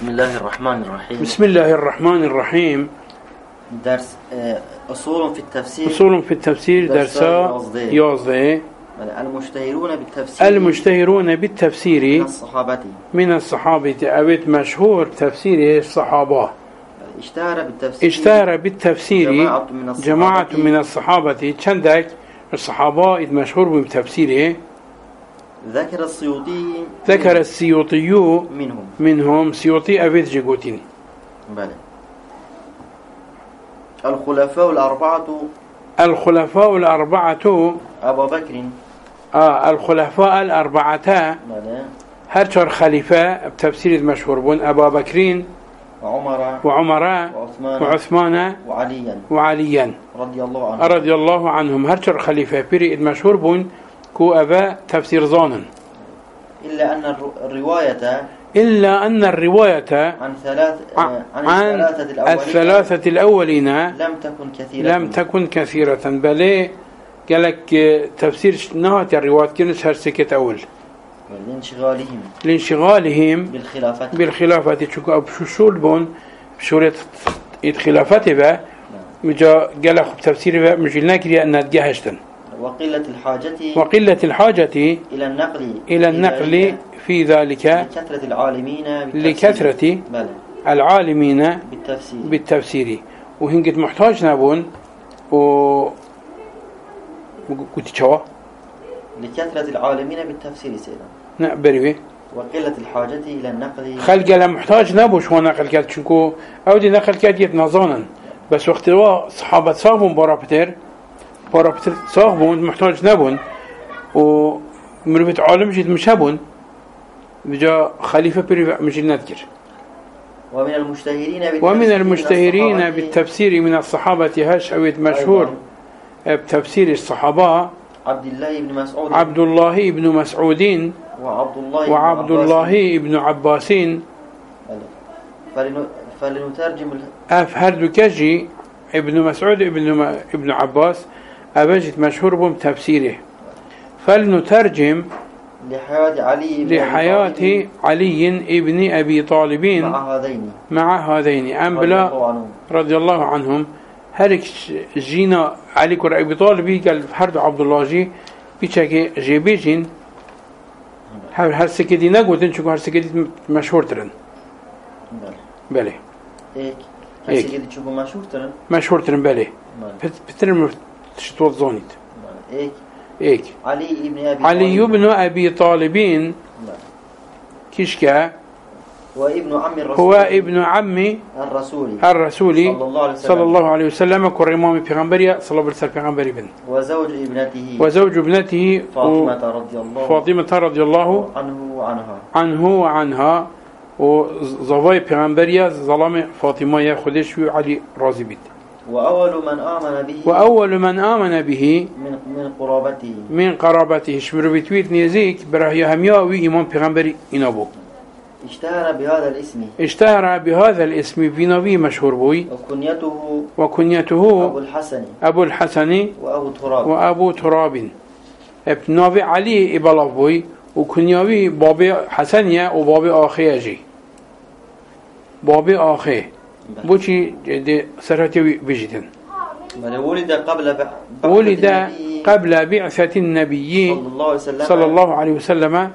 بسم الله الرحمن الرحيم. بسم الله الرحمن الرحيم. درس أصول في التفسير. أصول في التفسير درسا يازده. المشتهرون بالتفسير من الصحابة أويت مشهور تفسير الصحابة. اشتهر بالتفسير جماعة من الصحابة. چندك الصحابة مشهور بالتفسير. ذكر السيوطي منهم سيوطي أبيت جيغوتين. بله. الخلفاء الأربعة أبو بكر. الخلفاء الأربعة هرشر خليفة بتفسير المشهور بون أبا بكرين وعمر وعثمان وعليا رضي الله عنهم. هرشر خليفة بيري المشهور بون كو أبا تفسير ظانن. إلا أن الرواية عن الثلاثة الأولين لم تكن كثيرة. بل قالك تفسير نهاية الرواية كنش هرسكت أول لانشغالهم بالخلافة. شكو بشول بون بشورة الخلافة با مجا قالك تفسير مجلنا كريا أنها تجهشتن. وقلة الحاجة إلى النقل في ذلك لكثرة العالمين بالتفسير. وهنجت محتاج نبون قلت شوا لكثرة العالمين بالتفسير سيدا نعبري وقلة الحاجة إلى النقل خلق لا محتاج نبوش هو نقل كات شنكو أو دي نقل كات يتنظانا بس وقت وا صحابة صاحبون بارابتر صاحبون محتاج نبون ومرفت عالم جيد مشابون بجا خليفة بريفع مجل نذكر. ومن المشتهرين بالتفسير من الصحابة هاش أويت مشهور بتفسير الصحابة عبد الله بن مسعود وعبد الله بن عباس. فلنترجم أفهر كجي ابن مسعود ابن عباس أبجت مشهور بتفسيره. فلنترجم لحياة علي ابن أبي طالب مع هذين أنبلا رضي الله عنهم. هرك جينا علي كر أبي طالب قال فرد عبد الله جي بيشكي جيبيجين هر سكدي نقول شو هر سكدي مشهور ترن. بله هيك سكدي شو مشهور ترن بله بترن شتوت زونيت هيك علي ابن أبي طالبين كيشكا هو ابن عم الرسول صلى الله عليه وسلم كرمام بيغمبريا صلى الله عليه وسلم بن وزوج ابنته فاطمة رضي الله عنه وعنها وزواي بيغمبريا ظلام فاطمة يا خدش علي راضي بيت. وأول من آمن به من قرابته شمر بتويت نيزيك براه همياوي إمام بيغمبري إنابو. اشتهر بهذا الاسم بنبي مشهور بوي. وكنيته أبو الحسن وأبو تراب. ابن نبي علي إبلاف بوي وكنياوي بابي حسنية وبابي آخيجي بابي آخي بوشي سرهتي بجتن. ولد قبل بعثة النبي صلى الله عليه وسلم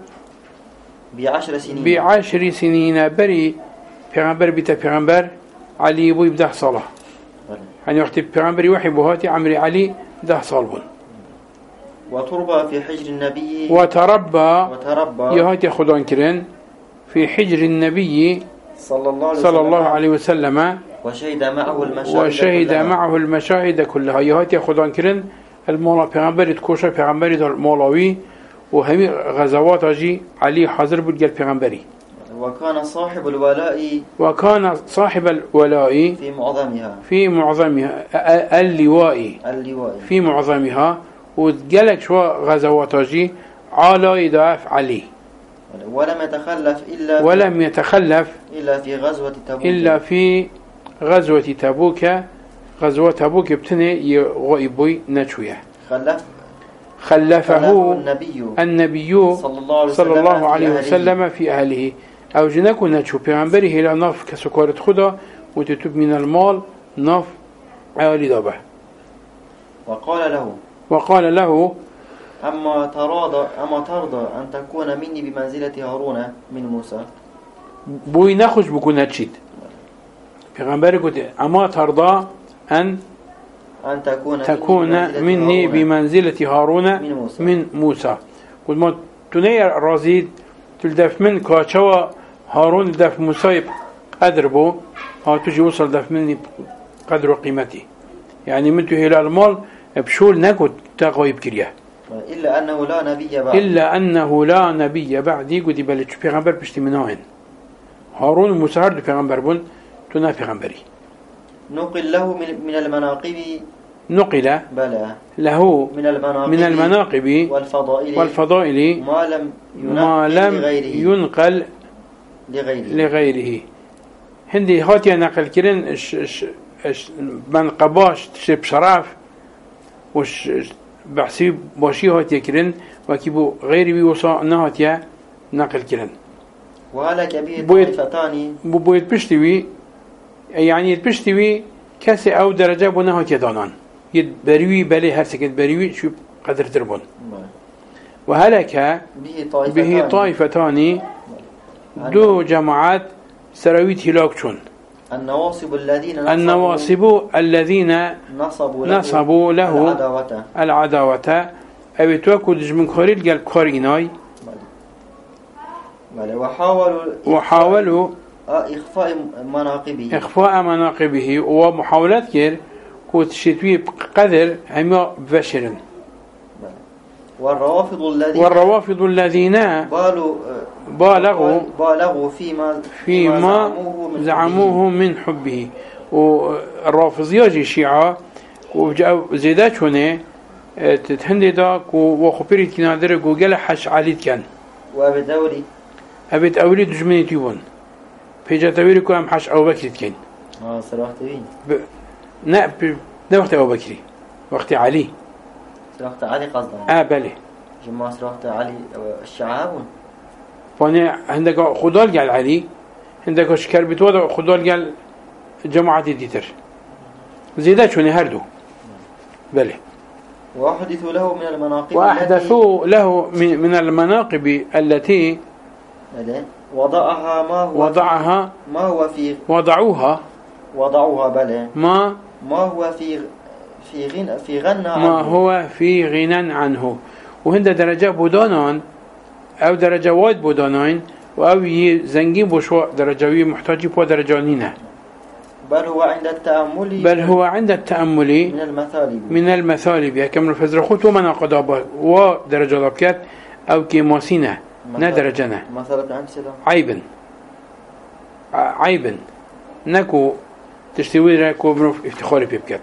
ب10 سنين بري پیغمبر بيتا پیغمبر علي بو 10 صالة يعني وقت پیغمبر وحي بوهاتي عمري علي 10 صال بون. وتربى في حجر النبي وتربى يهاتي خدان كرن في حجر النبي صلى الله عليه وسلم وشهد معه المشاهد كلها. يهاتي خدان كرن المولا پیغمبر تكوشا پیغمبر دار مولاوي وهمي غزوات جي علي حاضر بالجل پیغمبري. وكان صاحب الولاء في معظمها اللواء في معظمها. وتجلك شو غزوات جي على يدافع علي ولم يتخلف إلا في غزوة تبوك. غزوة تبوك بتني يغيبوي نشوية خلفه النبي صلى الله عليه وسلم في أهله. أو جناكو نتشو بيغمبري هلا ناف كسكارة خدا وتتوب من المال ناف عالي دابه. وقال له أما ترضى أن تكون مني بمنزلة هارون من موسى. بوي نخش بكون هتشيد بيغمبري قلت أما ترضى أن تكون مني بمنزلة هارون من موسى. قلت ما تنير رازيد تلدف من كاشوا هارون دف موسى قدر بو تجي وصل دف مني قدر قيمتي يعني من هلال المال بشول نكو تغيب كريه إلا أنه لا نبي بعدي قد بلش بيغمبر بشتي مناهن هارون وموسى هردو بيغمبر بون تنا بيغمبري. نقل له من المناقب له من المناقب والفضائل ما لم ينقل لغيره. هندي هاتي نقل كرن من قباش تشب شراف وش بحسي باشي هاتي كرن وكيبو غيري بيوصا نهاتي نقل كرن. وهلك به طائفتان بويت بشتوي يعني بشتوي كسي أو درجة بنا هاتي دانان يدبريوي بلي هر سكت بريوي شو قدر تربون. وهلك به طائفتان دو جماعات سراويت هلاكشون النواصب الذين نصبوا له العداوة أو توكد من خارج قال كاريناي وحاولوا إخفاء مناقبه ومحاولات كير كوت شتوي بقدر هما بشرا. والروافض الذين بالغوا فيما زعموه من حبه. والرافض يجي شيعة وزيدات هنا تتهندي داك وخبري كنادر جوجل حش عليت كان أبيت أولي دجمني تيبون بيجا توري كم حش أو بكري كان صراحة تبين ده وقت أبو بكر وقت علي صراحة علي قصدا بله جماعة صراحة علي الشعاب فأنا عندك خدال قال علي عندك شكر بتوضع خدال قال جماعة ديتر زيدات شو نهردو بله وأحدثوا له من المناقب التي وضعوها بله ما هو في غنى عنه. وهند درجة بودانان أو درجة وايد بودانين أو زنجين بشوا درجوي محتاجي بوا درجانينه. بل هو عند التأمل من المثالب يكمل فزر خط ومناقض ودرجة لبكات أو كماسينة ندرجنا عيبا نكو تشتوي راكو بروف افتخاري بيبكات.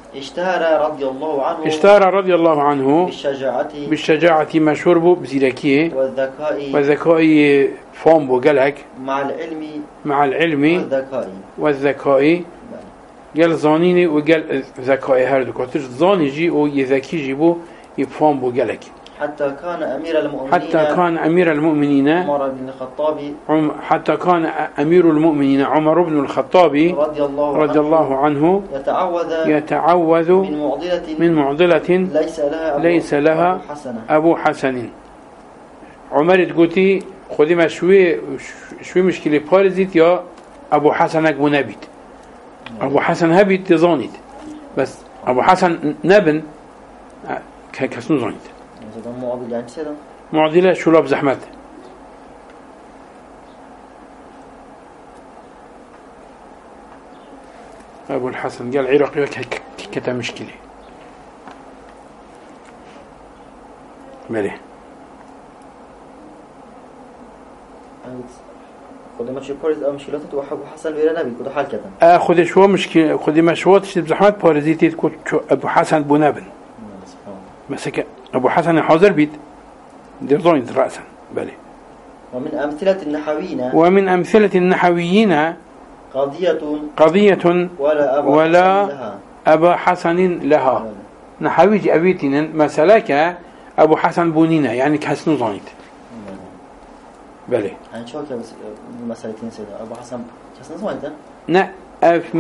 اشتهر رضي الله عنه بالشجاعة مشهور بو بزيركيه والذكاء فهم بو قالك مع العلم والذكاء قال زانيني وقال ذكاء هردو كاتش زاني جي او يذكي جي بو يفهم بو قالك حتى كان أمير المؤمنين عمر بن الخطاب رضي الله عنه يتعوذ من معضلة ليس لها أبو حسن. عمر تقولي خذي ما شوي مشكلة بارزيت يا أبو حسن أجمنابيت أبو حسن هبيت تزانيت بس أبو حسن نبن كسنو زانيت معضلة شلاب زحمت. أبو الحسن قال عراقي كتا مشكلة مالي خذي مشي بارز أو مشكلته وأبو حسن ويرا نبي كده حال كده خذي شو مشكلة خذي مشوات تشتب زحمت بارزيتي تكون أبو حسن بنابن مسك أبو حسن حاضر بيت ديرزون رأسا بله. ومن أمثلة النحويين قضية ولا أبا حسن لها. نحويج أبيتنا مسألك أبو حسن بونينا يعني كحسن ظنيت بله يعني شو كيف مسألتين سيدا أبو حسن كسنا زمانته نا أف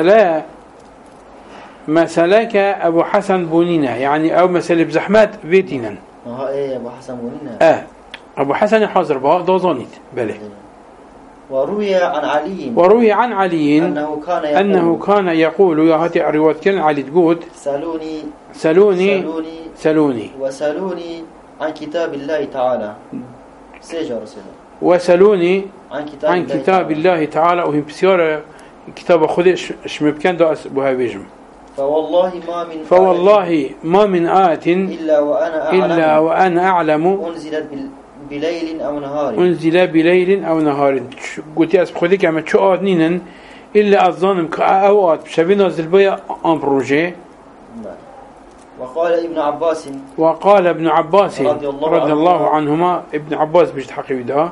مسألة أبو حسن بونينا يعني أو مسألة بزحمات بيتنا إيه أبو حسن بونينا أبو حسن حاضر بها دوزانيت بله وروي عن علي أنه كان يقول يا هاتي رواية كان علي تقول سلوني عن كتاب الله تعالى سيجا رسول وسلوني عن كتاب الله تعالى وهم بسيارة كتاب خدش شمبكان دا أسبوها بيجم فوالله ما من آية إلا وأنا أعلم أنزل بليل أو نهار قلت أسب خدك أما شو آتنين إلا أظنم كأوات بشبه نازل بيا أن بروجي وقال ابن عباس رضي الله عنهما ابن عباس بيجتحقي بدا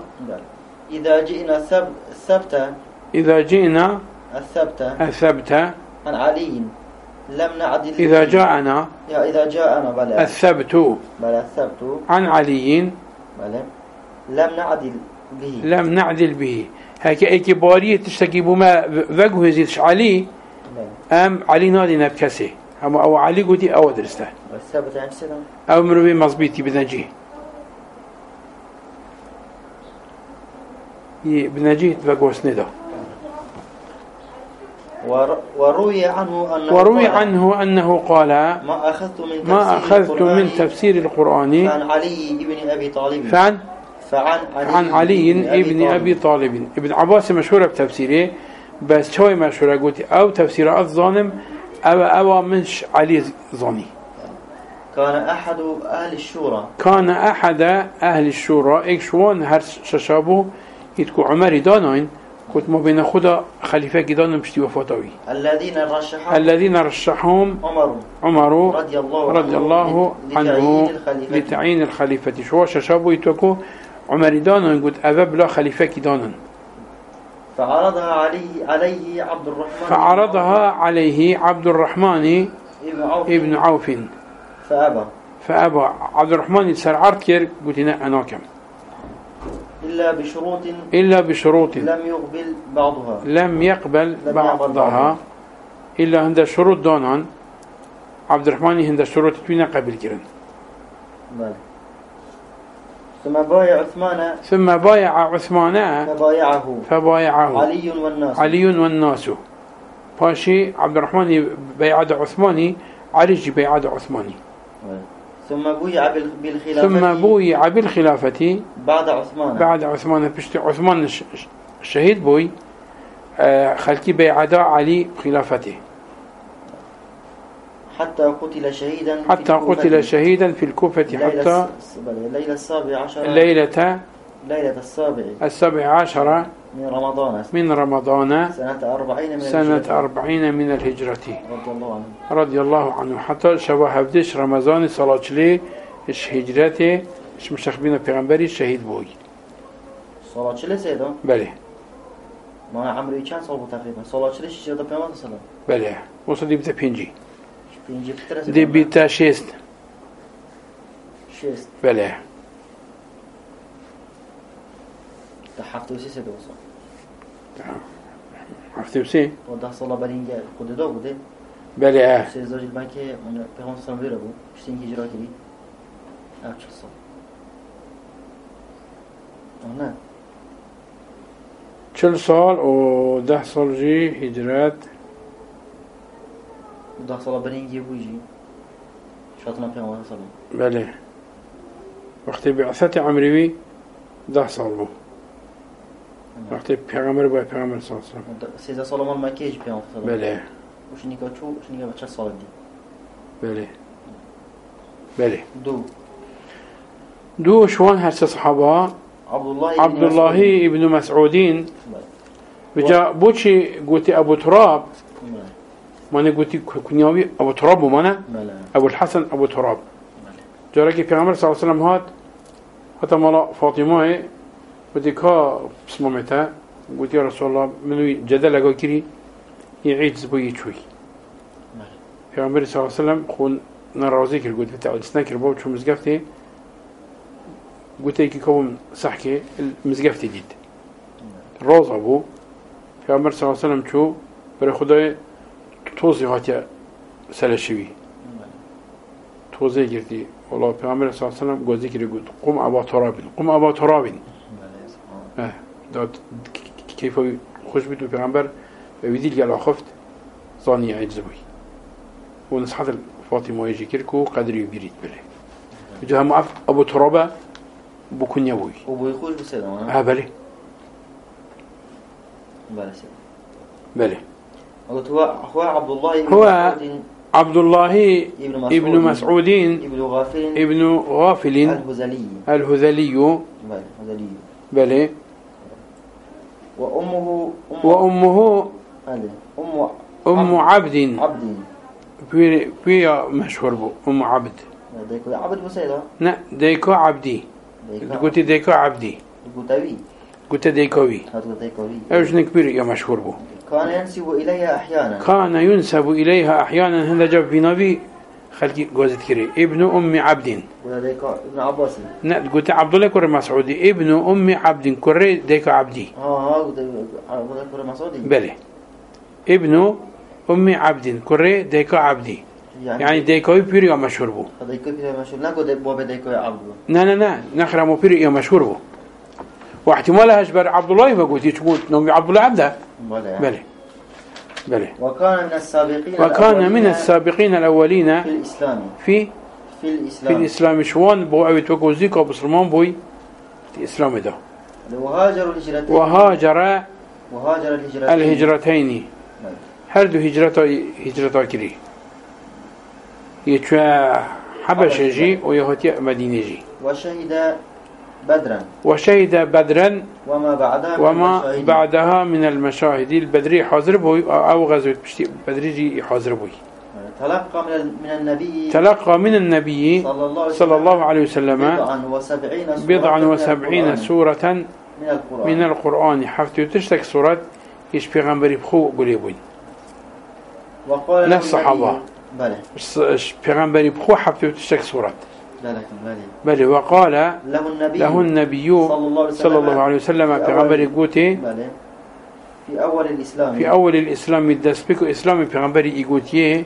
إذا جئنا الثبت عن علي لم نعدل إذا جاءنا بلا الثبت عن علي لم نعدل به هكا إكبارية تشتكي بما وجه زيدش علي أم علي نادي نبكسي أو علي قدي أو درسته الثبت عن سلام أو مروي مصبيتي بنجيه بنجيه تبقوس ندا وروي عنه أنه قال ما أخذت من تفسير القرآن فعن علي ابن أبي طالب ابن عباس مشهورة بتفسيره بس شوي مشهورة قلت أو تفسير الظالم أو منش علي ظني كان أحد أهل الشورى إكشوان هر ششابه يتكو عمر دانين كنت ما بين خدا خليفة كدان بشتي وفاتوي الذين رشحهم عمر رضي الله عنه لتعيين الخليفة شو ششابه يتوكو عمر دانين قلت أذب لا خليفة كدان فعرضها عليه عبد الرحمن ابن عوف فأبى عبد الرحمن يسر عركر قلت أنا كم إلا بشروط لم يقبل بعضها إلا عند شروط دونان عبد الرحمن عند شروط توينا قبل كرن ثم بايع عثمان فبايعه علي والناس فاشي عبد الرحمن بيعد عثماني علي بيعد عثماني ثم بويع بالخلافة بعد عثمان بشتي عثمان الشهيد بوي خلقي بيعدا علي خلافته حتى قتل شهيدا في الكوفة حتى ليلة السابع عشر من رمضان سنة 40 من الهجرة رضي الله عنه حتى شبه بدش رمضان صلاة لي إش هجرته إش مشخبين پیغمبري شهيد بوي صلاة لي سيدا بله ما عمري كان صلوا تقريبا صلاة لي شهيد پیغمبر صلى بله وصل دي بتا بينجي دي بتا شيست بله حفتي وسي سيدا وصل حفتي وسي وده صلاة برينجا خود دو بوده بله سي زوج البنكي من پیغمبر صلى الله عليه وسلم شتين هجرة كدي اكش صل نه 40 سال و 10 سال جي هجرات 10 سال برينجي بوجي شاتنا پیغمبر صلى الله عليه وسلم بله وقت بعثة عمري 10 سال بو وقت پیغمبر با پیغمبر صلی الله علیه و سه. 13 سال من مکیج پیغمبر صلی الله علیه و بله وش نیکا چو وش نیکا بچه سال دی بله دو شوان هر صحابه عبد الله ابن مسعودين بجا بوشي قلتي ابو تراب ماني قلتي كنياوي ابو تراب ومانا ابو الحسن ابو تراب جاركي في عمر صلى الله عليه وسلم هات حتى مالا فاطمه قلتي كا بسمه متى قلتي يا رسول الله منو جدل اقول كري يعيد زبوي شوي في عمر صلى الله عليه وسلم خون نرازيك قلت بتاع السناكر بوت شو مزقفتي قلت لك كون صحكي المزقف تجد روز أبو في عمر صلى الله عليه وسلم شو برخدای توضیح هاتیا سلشوی توضیح کردی والله پیامبر صلی الله علیه و سلم گوزی کرد گفت قم ابا ترابین قم ابا ترابین داد کیف خوش بیت پیامبر ویدیل گل خفت ظانی عجز بوی و نصحت فاطمه يجي كيركو قدر يبريد بله وجه معف ابو ترابه بكون يبوي ابو يقول بسلام بله بله هو عبد الله هو عبد الله ابن مسعود ابن غافل الهذلي بله وأمه أم عبد في مشهور بو أم عبد عبد بسيطة لا ديكو عبدي قلت ديكو عبدي قلت ديكوي ايش نكبر يا مشهور بو كان ينسب إليها أحيانا كان ينسب إليها أحيانا هذا جاب في نبي خلقي جوزت كري ابن أم عبد ابن عباس لا قلت عبد الله كريم مسعودي ابن أم عبد كري ديكو عبدي قلت عبد الله كريم مسعودي بله ابن أم عبد كري ديكو عبدي يعني ديكوي بيري يا مشهور بو ديكوي بيري مشهور لا قلت باب ديكوي عبد لا نخرم بيري يا مشهور بو واحتمالها أشبر عبد الله فقلت يشكون نومي عبد الله عبده بله وكان من السابقين الأولين في الإسلام شوان بو أبي توكوزيك أبو سلمان بوي الإسلام ده وهاجر الهجرتين هردو هجرتا كري يتشوى حبشة جي ويهوتي مدينة جي وشهد بدرا وما بعدها من المشاهد البدري حاضر بوي أو غزوة بدري حاضر بوي تلقى من النبي صلى الله عليه وسلم بضعا وسبعين سورة من القرآن حفتي تشتك سورة إيش بيغمبري بخو قولي بوي نفس الصحابة بيغمبري بخو حفتي تشتك سورة بله وقال له النبي صلى الله عليه وسلم بيغمبري قوتي في أول الإسلام الدسبك إسلام بيغمبري يقوتيه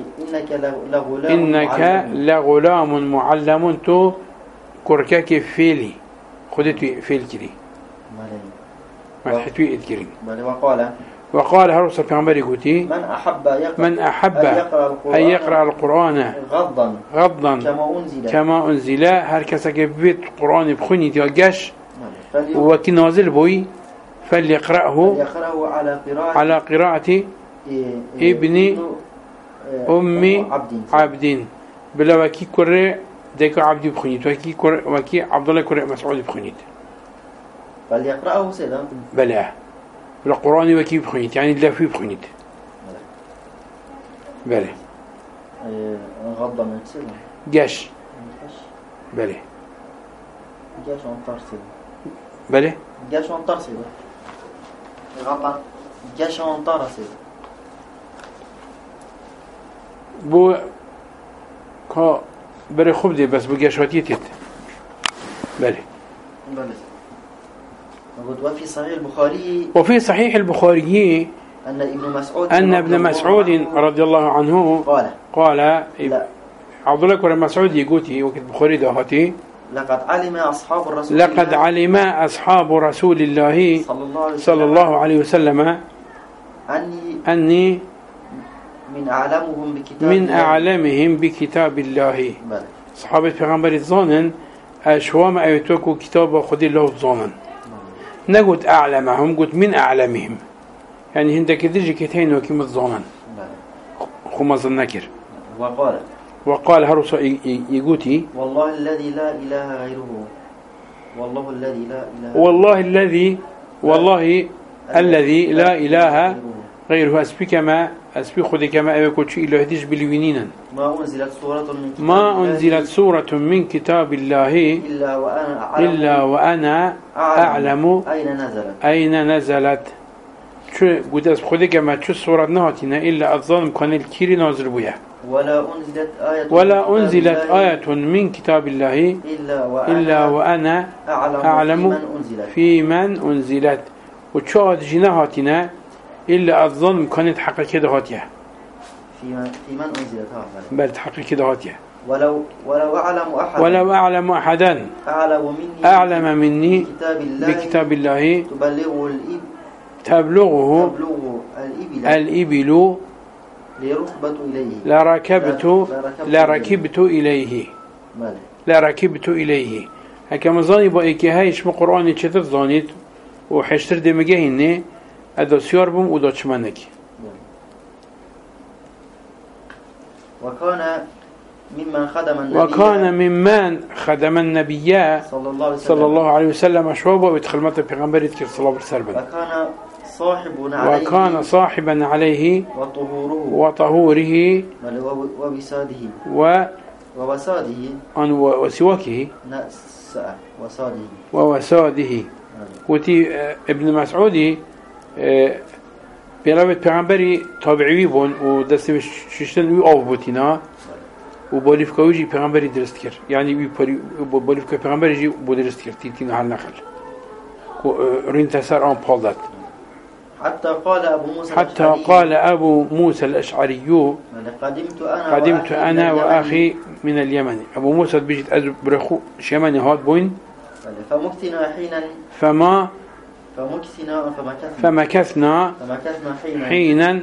إنك لغلام معلم تو كركاك فيلي خدتي فيل كري ما تحتوي إذكري وقال هرس بيغمبري قوتي من أحب أن يقرأ القرآن غضا كما أنزل هركسا كبيت القرآن بخوني تيجاش وكي نازل بوي فليقرأه على قراءة ابن أم عبد بلا وكي كره ديكو عبد بخونيت وكي عبد الله كره مسعود بخونيت فليقرأه سيدا بلا القرآن وكي بخونيت يعني لا في بخونيت بلا غضا من سيدا جاش بلا جاش أنطر سيدا بلا جاش أنطر سيدا غضا جاش أنطر سيدا بو كا بري خوب دي بس بجاشواتي تيت بله وفي صحيح البخاري أن ابن مسعود رضي الله عنه قال عبد الله كريم مسعود يقولي وقت البخاري دهاتي لقد علم أصحاب رسول الله صلى الله عليه وسلم أني من أعلمهم بكتاب الله صحابة پیغمبر الظانن أشوام أيتوكو كتاب خد الله الظانن نقول أعلمهم قلت من أعلمهم يعني هندك درجة كتين وكيم الظانن خمز النكر وقال هرس يقولي والله الذي لا إله غيره والله الذي لا إله غيره أسبي خذ كما أقول شيء إلا هديش بالوينين ما أنزلت سورة من كتاب الله إلا وأنا أعلم أين نزلت شو قد أسبي خذ كما شو سورة نهاتنا إلا الظالم كان الكيري نازل بيها ولا أنزلت آية من كتاب الله إلا وأنا أعلم في من أنزلت وتشاهد جناهاتنا إلا الظن كانت حق كده هاتيه في من أنزلت بل حق كده هاتيه ولو أعلم أحدا أعلم مني بكتاب الله تبلغه الإبل لركبت إليه هكما ظاني بأيكي هايش مقرآني چتت ظانيت وحشتر دمجه هنه أدو سيار بم ودا چمنك وكان ممن خدم النبي صلى الله عليه وسلم شوابه ويدخل متى بيغمبر يذكر صلى الله عليه وسلم وكان صاحبا عليه وطهوره وسواكه ووساده وتي ابن مسعودي بيرابط بيغمبري تابعي بون ودستي ششتن وي أوف بوتينا وبوليف كويجي بيغمبري درست كر يعني بوليف كوي بيغمبري جي بودرست كر تيتين على النخل ورين تسار آن بالدات حتى قال أبو موسى الأشعري قدمت أنا وأخي من اليمن أبو موسى بيجت أزبرخو شيماني هاد بوين فمكثنا حينا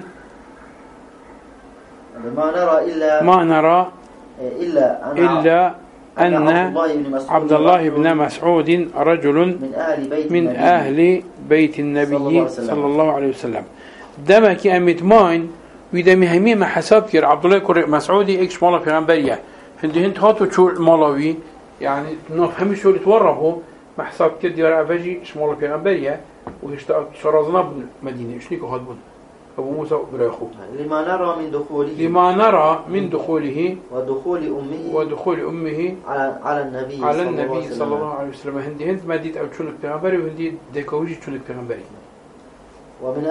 ما نرى إلا أن عبد الله بن مسعود رجل من أهل بيت النبي صلى الله عليه وسلم دمك أمت ماين ويدمي همي ما حساب كير عبد الله بن مسعود إكش مالا پیغمبرية هندي هنت هاتو شو مالاوي يعني نفهمي شو يتورهو ما حساب كير ديار أفجي إش مالا پیغمبرية وهشتا شرازنا بالمدينة إش نيكو هاد بون أبو موسى بريخو لما نرى من دخوله ودخول أمه على النبي صلى الله عليه وسلم هندي هند ما ديت أو شونك پیغمبري وهندي ديكوجي شونك پیغمبري ومن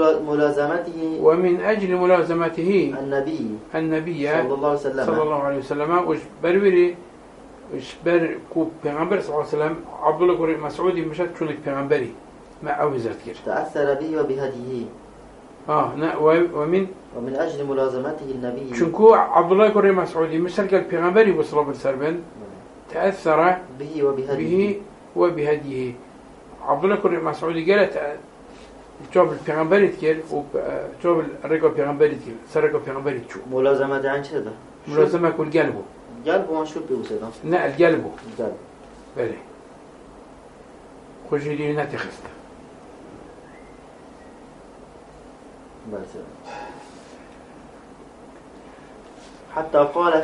أجل ملازمته النبي صلى الله عليه وسلم وش بروري وش بر كو پیغمبر صلى الله عليه وسلم عبد الله بن مسعود مشات شونك پیغمبري ما أوزرت كير تأثر به وبهديه ومن أجل ملازمته النبي شنكو عبد الله بن مسعود مشارك البيغمبري بصلى الله عليه وسلم تأثر به وبهديه عبد الله بن مسعود قال جاب البيغمبري تكير وجاب الرجل البيغمبري تكير سرق البيغمبري تشو ملازمة عن شده ملازمة كل قلبه شو بيوصله لا القلب بله خجلي نتخست حتى قال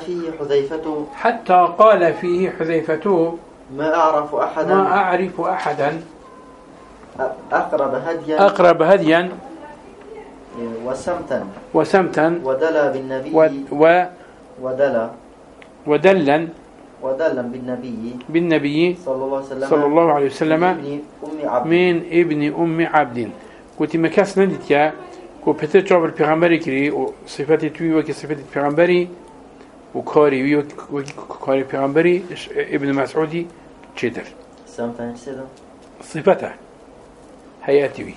فيه حذيفة ما أعرف أحدا أقرب هديا وسمتا ودلا بالنبي صلى الله عليه وسلم من ابن أم عبد قلت مكاس نديتيا وبتر جاب البيغمبري كري وصفاتي توي وكي صفاتي البيغمبري وكاري وكاري البيغمبري ابن مسعودي تشدر صفاته هياتي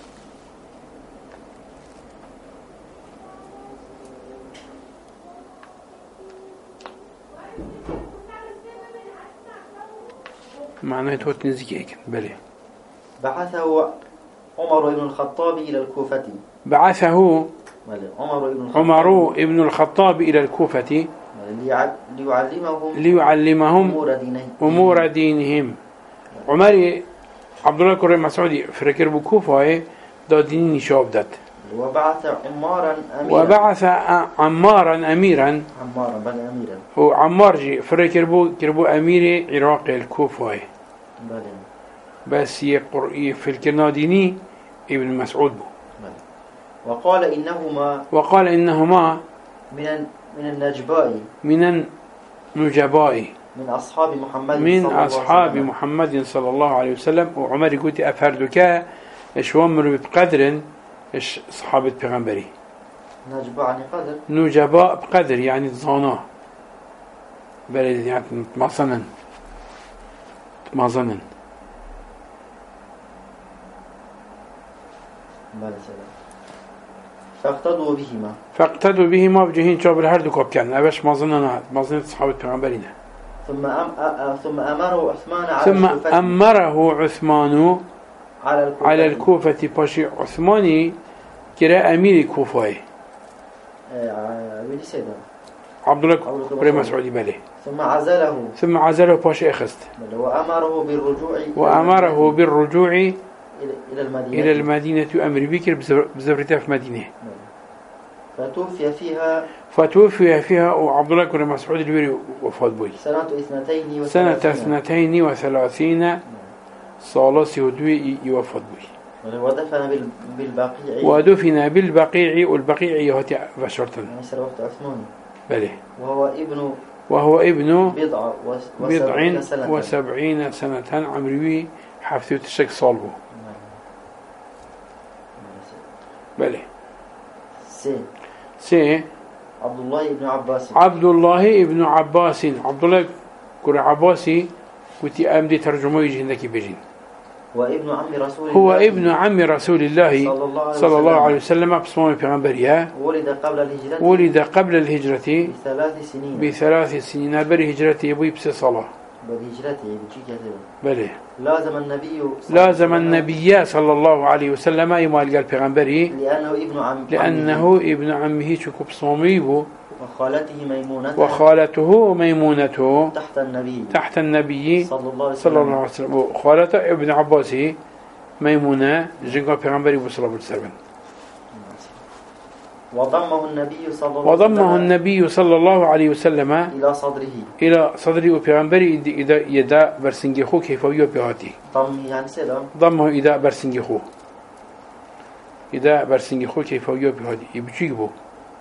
معناه توت نزيك بلي بعثه عمر بن الخطاب إلى الكوفة عمر بن الخطاب إلى الكوفة ليعلمهم أمور دينهم عمر عبد الله بن مسعود فركر بكوفة دا ديني شاب دات وبعث عمارا أميرا وعمار جي فركر بو أمير عراق الكوفة بس في الكناديني ابن مسعود بو وقال إنهما من النجباء من أصحاب محمد صلى الله عليه وسلم وعمر يقول أفردك إش ومر بقدر إش صحابة پیغمبري نجباء يعني قدر. نجباء بقدر يعني الظنا بل يعني تماصنا فاقتدوا بهما بجهين شاب الهرد كوبكان أبش مظننا صحابة پیغمبرين ثم أمره عثمان على الكوفة باشي عثماني كرا أمير الكوفة عبد الله بن مسعود بله ثم عزله باشي أخست وأمره بالرجوع إلى المدينة أمر بكر بزفرته في مدينة فتوفي فيها وعبد الله بن مسعود البيري وفات بوي سنة 32 صالة ودوي يوفات بوي ودفن بالبقيع والبقيع يهتي بشرطا بله وهو ابن بضع وسبعين سنة عمري حفتوت الشك صالبه بله سي عبد الله بن عباس عبد الله كر عباسي وتي أمدي ترجمه يجي هناك بيجين هو ابن عم رسول الله صلى الله عليه وسلم بصمام پیغمبريه ولد قبل الهجرة ب3 سنين بر هجرته يبوي بس صلاة بله لازم النبي صلى الله عليه وسلم يمال قال پیغمبري لأنه ابن عمه شكو بصمامي بو وخالته ميمونة تحت النبي صلى الله عليه وسلم خالته ابن عباس ميمونة جنقا پیغمبري صلى الله عليه وسلم وضمه النبي صلى الله عليه وسلم إلى صدره وبيغمبري إذا يدا برسنجي خو كيفويه بهاتي ضمه إذا برسنجي خو إذا برسنجي خو كيفويه بهاتي يبجيبه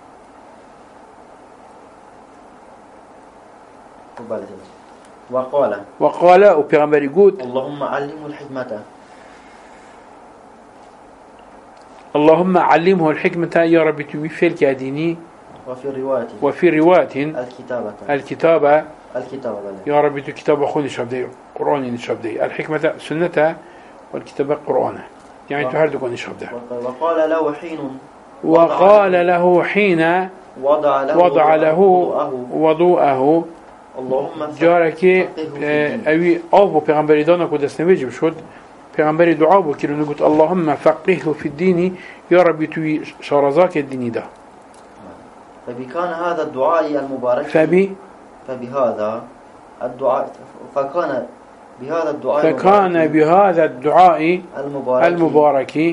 وقال وبيغمبري قود اللهم علمه الحكمة اللهم علمه الحكمة يا رب توفي الكاديني وفي رواية الكتابة يا رب كتاب أخوني شابدي قرآن نشابدي الحكمة سنة والكتابة قرآن يعني تهردكم نشابده وقال له حين وضع له وضوءه جارك أوي أبو پیغمبری دانا کدست نویجب شد پیغمبری دعا بکر و نگوت اللهم فقهه في الدين يا رب توي شارزاك الديني ده فبكان هذا الدعاء المبارك فبهذا الدعاء فكان بهذا الدعاء المبارك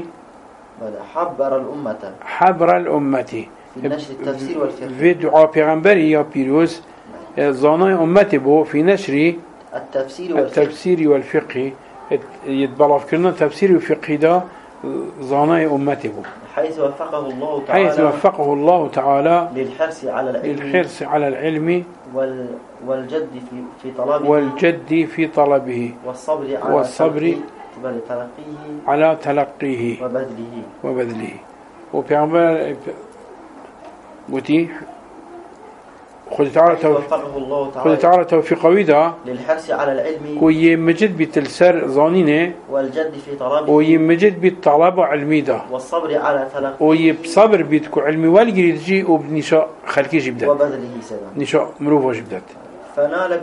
حبر الأمة في نشر التفسير والفقه في دعاء پیغمبری یا پیروز زانای امتی بو في نشر التفسير والفقه يتبلغ كنا تفسير وفقه ده زانای امتی بو حيث وفقه الله تعالى للحرص على العلم والجد في طلبه والصبر على تلقيه وبذله وبيعمل قلتي خذ تعالى توفيق ويدا للحرص على العلم ويمجد بالتلسر ظانينه والجد في طلبه ويمجد بالطلب علمي ده والصبر على تلقيه ويبصبر بيتكو علمي والجريدجي وبنشاء خلقي جبدات وبذله سلام نشاء مروفه جبدات فنال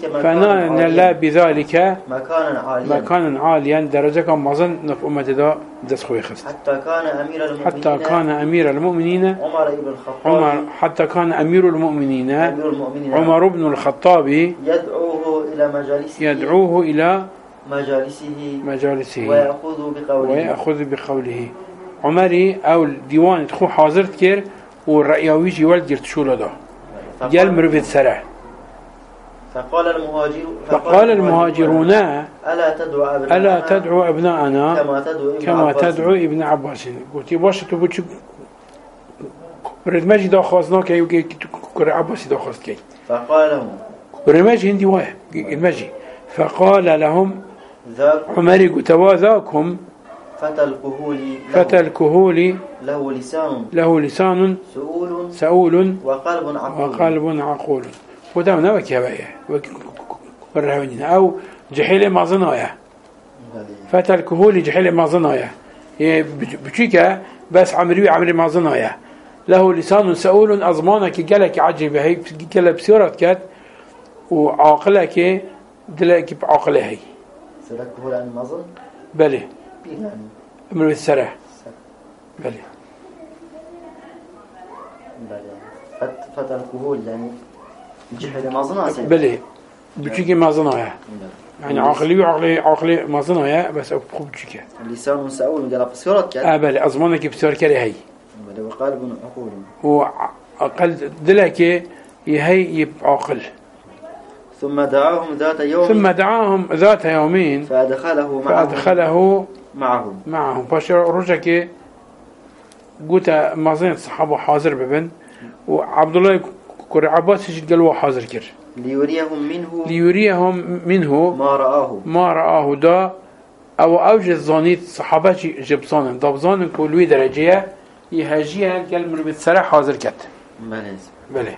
بذلك مكانا عاليا درجة كان مظن نف أمة دا دسخوي خست حتى كان أمير المؤمنين حتى كان أمير المؤمنين عمر بن الخطاب يدعوه إلى مجالسه ويأخذ بقوله عمري أو الديوان تخو حاضر كير والرأيويجي والجرت شولا دا جال مرفد سرع فقال المهاجرون ألا تدعو أبناءنا كما تدعو ابن عباس قلت باش تبوش برمجي دا خاصنا كي كر عباس دا خاص كي فقال لهم برمجي هندي واه المجي فقال لهم عمر قلت واذاكم فتى الكهول له لسان سؤول وقلب عقول ودامنا وكيابايا والرهونين أو جحيل مازنايا فتى الكهول جحيل مازنايا بشيكا بس عمري مازنايا له لسان سؤول أزمانك قالك عجيب هي قال بسيرة كات وعاقلك دلك بعقله هي الكهول عن مازن بله من السرح بله فتى الكهول يعني جحيل مازنايا بله بشيكا مازنايا يعني عقلي مازنايا بس أبقى بشيكا لسان سؤول قال بسيرة كات بله أزمانك بسيرة كات هي وقلب عقول وعقل دلك يهي بعقل ثم دعاهم ذات يومين فأدخله معهم رجك قلت مازين الصحابة حاضر ببن وعبد الله كوري عباس قالوا حاضر كر ليريهم منه ما رآه دا أو أوجد ظنيت صحابة جبصان ضبظان كلوي درجية يهاجيها قال من بتسرح حاضر كت بله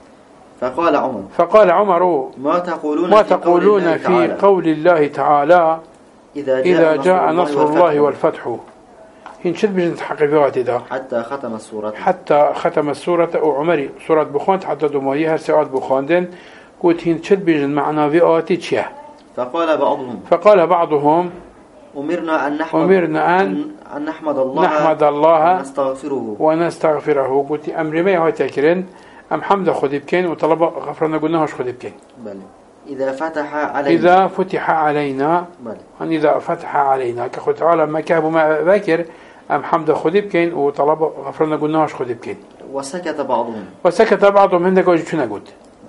فقال عمر ما تقولون في قول الله تعالى إذا جاء نصر الله والفتح هن شد بجن تحقيقات ده حتى ختم السورة وعمري سورة بخوان حتى دمائيها سورة بخواندن قلت هن شد بجن معنا فياتي تشيه فقال بعضهم أمرنا أن نحمد الله ونستغفره قلت أمر ما هو تكرن أم حمد خذ بكين وطلب غفرنا قلناهش خذ بكين إذا فتح علينا إذا فتح علينا كخذ تعالى ما كهب ما ذاكر أم حمد خذ بكين وطلب غفرنا قلناهش خذ بكين وسكت بعضهم عندك وجه شنو قلت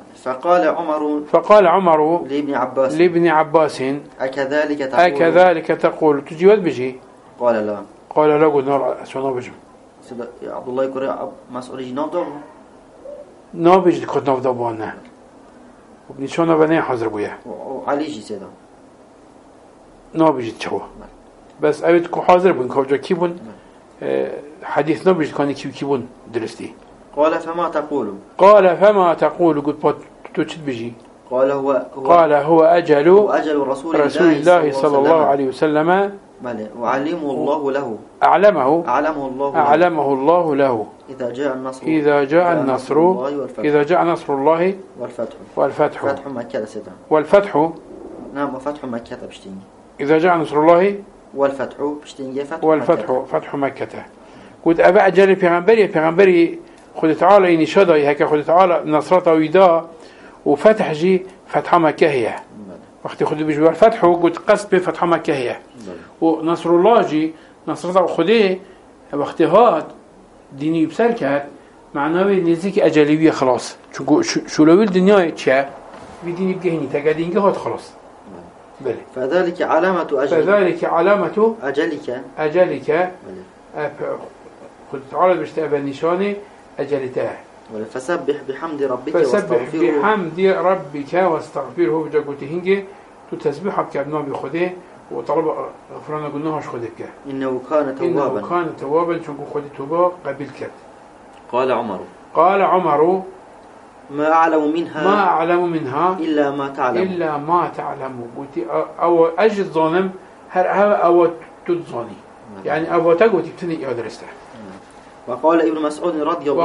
فقال عمر لابن عباس أكذلك تقول تجي ود بجي قال لا قلنا شنو بجي عبد الله يقول مسؤولي نابجد كنت نفضل بوانا وبنشونا بني حاضر بويا وعليجي سيدا نابجد شو بس أبيت كو حاضر بون كوجا كيبون حديث نابجد كان كيبون درستي قال فما تقول قلت تشد بجي قال هو أجل رسول الله صلى الله عليه وسلم وعلمه الله له أعلمه الله له إذا جاء نصر الله والفتح والفتح نعم فتح مكة بشتيني إذا جاء نصر الله والفتح فتح مكة قلت أبا أجل پیغمبری خود تعالى إني شدائي هكا خود تعالى نصرته ويدا وفتح جي فتح مكة هي وقت خود بيجوا الفتح قلت قصد بفتح مكة هي ونصر الله جي نصرته خده وقت هاد ديني بسر كات معناه نزيك أجلية خلاص شو لو الدنيا تشا بديني بجهني تقدينك هاد خلاص بله فذلك علامة أجلك خد تعالى بشتابه نشاني أجلته فسبح بحمد ربك واستغفره بجاكوتهنجي تتسبح كابنا بخده وطلب غفرانا قلناهاش خدك إنه كان توابا شنكو خد توبا قبلك قال عمر ما أعلم منها إلا ما تعلم قلت أو أجد ظالم أو تظني يعني أو تقول تبتني أدرسته وقال ابن مسعود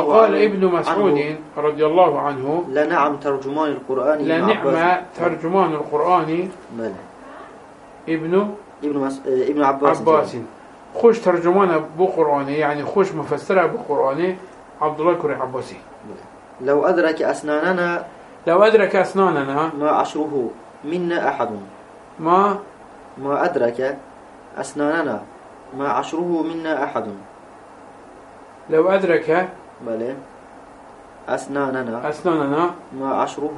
رضي الله عنه لنعم ترجمان القرآن ابن عباس خوش ترجمان بقرآني يعني خوش مفسره بقرآني عبد الله كوري عباسي لو أدرك أسناننا ما عشره منا أحد ما أدرك أسناننا ما عشره منا أحد لو أدرك أسناننا ما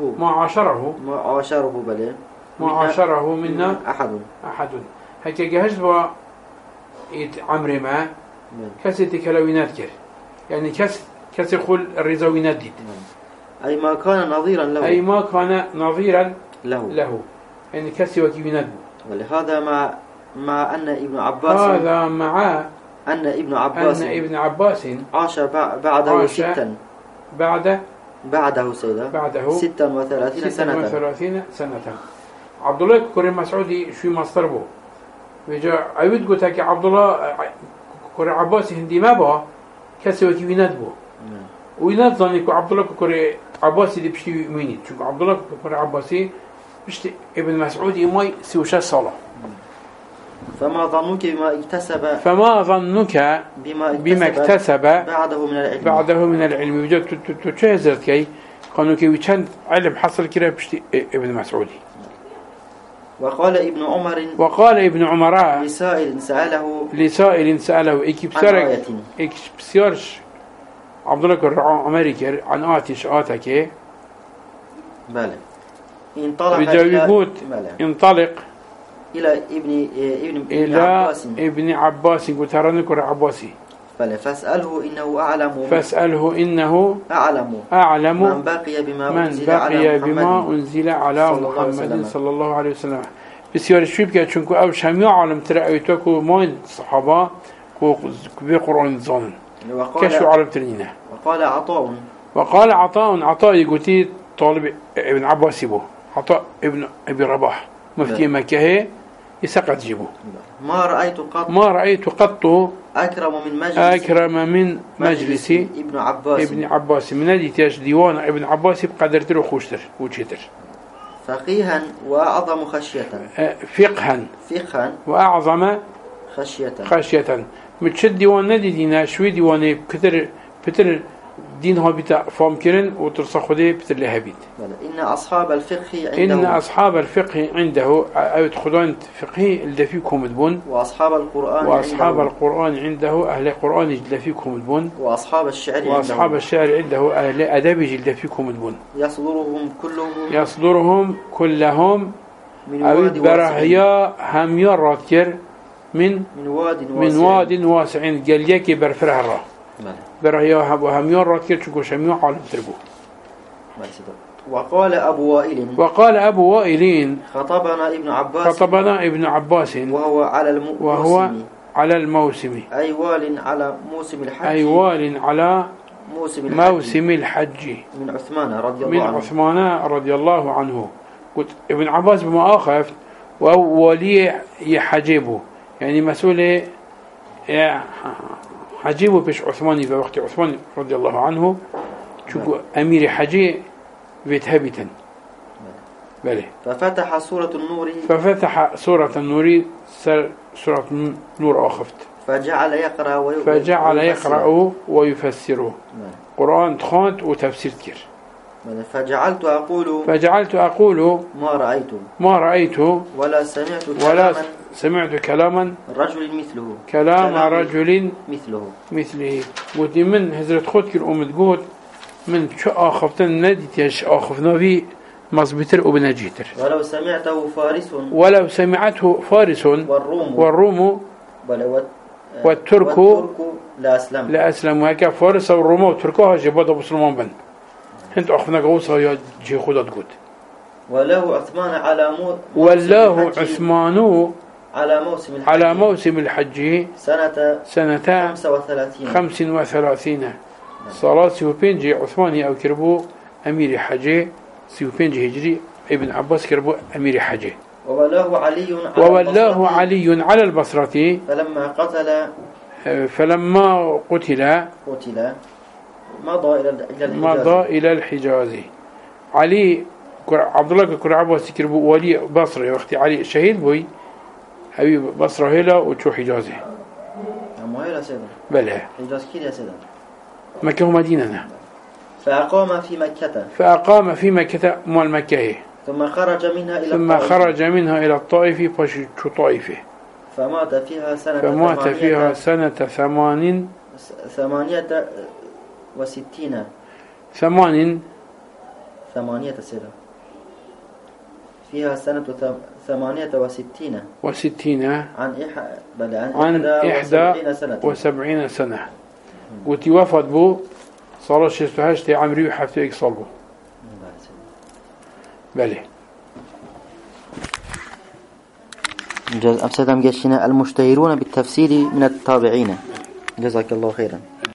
عشره منا أحد هكا جهز با عمري ما كسي تكلوينات كر يعني كسي خل الرزاوينات ديد أي ما كان نظيرا له يعني كسي وكيوينات ولهذا ما مع أن ابن عباس هذا مع أن ابن عباس عاش بعده ستا بعده 36 سنة عبد الله كوري مسعودي شو مصدر بو وجا عيود قلت لك عبد الله كوري عباسي هندي ما با كسي وكي ويناد بو ويناد ظني عبد الله كوري عباسي دي بشتي وينيد شو عبد الله كوري عباسي بشتي ابن مسعودي ماي سوشا صلاة فما ظنك بما اكتسب بعده من العلم وجد تشهزت كي قالوا كي وكان علم حصل كده بشتي ابن مسعودي وقال ابن عمر لسائل سأله اكبسيرش عبد الله الرعا أمريكا عن آتش آتك بله انطلق إلى ابن عباس قلت رنكر عباسي بله فاسأله إنه أعلم من بقي بما أنزل على محمد صلى الله عليه وسلم بسيار شويب كده چونكو أو شميع عالم ترأيتوكو ماين صحابة بقرآن الظن كشو عالم ترنينه وقال عطاء يقولي طالب ابن عباس بو عطاء ابن أبي رباح مفتي مكة يسقط جيبه ما رأيت قط أكرم من مجلس ابن عباس من الاتياج ديوان ابن عباس بقدر ترو خوشتر وشتر فقيها وأعظم خشية فقها وأعظم خشية متشد ديوان ندي دينا شوي ديواني بتر دينها بتا فهم كرن وترصخده بتر لهبيت إن أصحاب الفقه عنده أو تخدان فقهي اللي فيكم البن وأصحاب القرآن عنده أهل القرآن اللي فيكم البن وأصحاب الشعر عنده أهل أدب اللي فيكم البن يصدرهم كلهم أو برهيا هم يراتكر من واد واسع قال يكي برفره الراه برهيا هم يراتكر شكو شميع عالم تربو وقال أبو وائل خطبنا ابن عباس وهو على الموسم أي وال على موسم الحج من عثمان رضي الله عنه قلت ابن عباس بما آخف وولي يحجبه يعني مسؤول حجبه بش عثماني في وقت عثمان رضي الله عنه شو أمير حجي بيتهبتا بله ففتح سورة النور سورة النور آخفت فجعل يقرأ ويفسره قرآن تخانت وتفسير كير فجعلت أقول ما رأيت ولا سمعت كلاما رجل مثله قلت من هزرت خود كير تقول من شو آخفتن نديت يش آخفنا في مصبتر وبنجيتر ولو سمعته فارس والروم والترك لأسلم وهكا فارس والروم والتركها جبادة بسلمان بن هنت أخفنا قوصها يا جي خودت قد والله عثمان على موسم الحج سنة 35 صلاة سيوبينجي عثماني أو كربو أمير حجي سيوبينجي هجري ابن عباس كربو أمير حجي وولاه علي على البصرة فلما قتل مضى إلى الحجاز علي عبد الله كر عباس كربو ولي بصرة وقت علي شهيد بوي أبي بصرة هلا وشو حجازه بلى حجاز كده يا سيدنا مكة ومدينة فأقام في مكة مال مكة ثم خرج منها إلى الطائف فشو طائفه فمات فيها سنة 68 سنة فيها سنة 68 عن 71 سنة وتوفد بو صار 68 عمري وحفتو يكسلبو بله أمسدام جشنا المشتهرون بالتفسير من التابعين. جزاك الله خيرا.